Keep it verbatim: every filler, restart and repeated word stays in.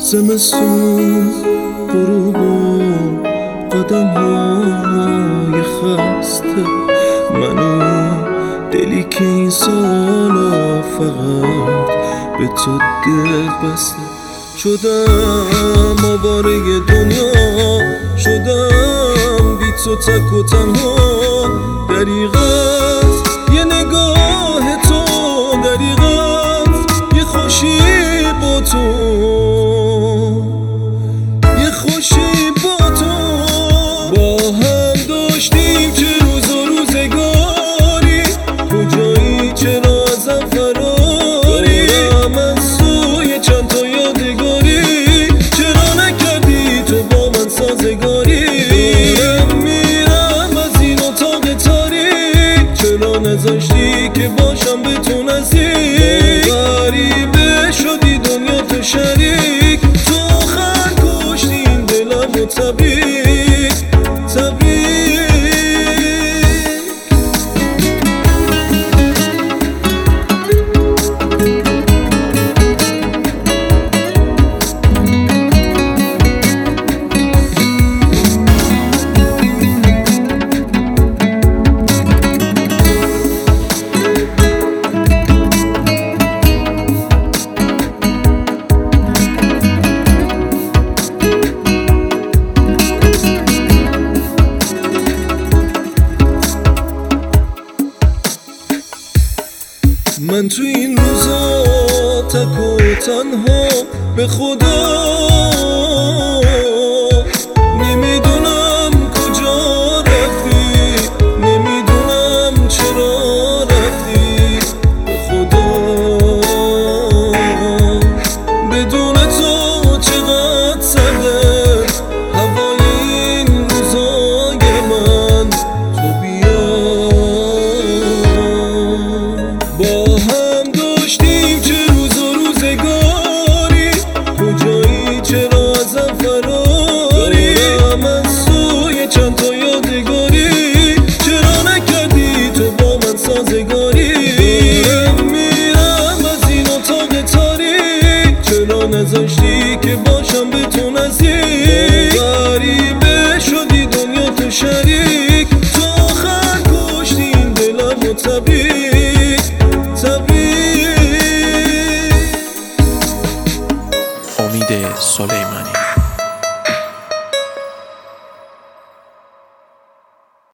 زمستون غروب و قدم های خسته، منو دلی که این سالا فقط به تو دل بسته. شدم آواره دنیا، شدم بی تو تک و تنها. دریغت یه نگاه تو، دریغت یه خوشی با تو، یه خوشی با تو. با هم داشتیم چه روز و روزگاری، کجایی چرا ازم فراری؟ من سوی چند تا یادگاری، چرا نکردی تو با من سازگاری؟ دارم میرم از این اتاق تاریک، چرا نذاشتی که باشم به تو نزدیک؟ غریبه شدی دنیا تو شریک، تو آخر کشتی این دلم و تبریک تبریک. من تو این روزا تک و تنها به خدا نمیدونم کجا رفتی، نمیدونم چرا رفتی. به خدا بدون تو چقدر سرده هوای این روزای من. تو بیا با هم داشتیم چه روز و روزگاری، کجایی چرا ازم فراری؟ من سوی چند تا یادگاری، چرا نکردی تو با من سازگاری؟ دارم میرم از این اتاق تاریک، چرا نذاشتی که باشم به تو نزدیک؟ غریبه شدی دنیا تو شریک، تو آخر کشتی این دلم و تبریک.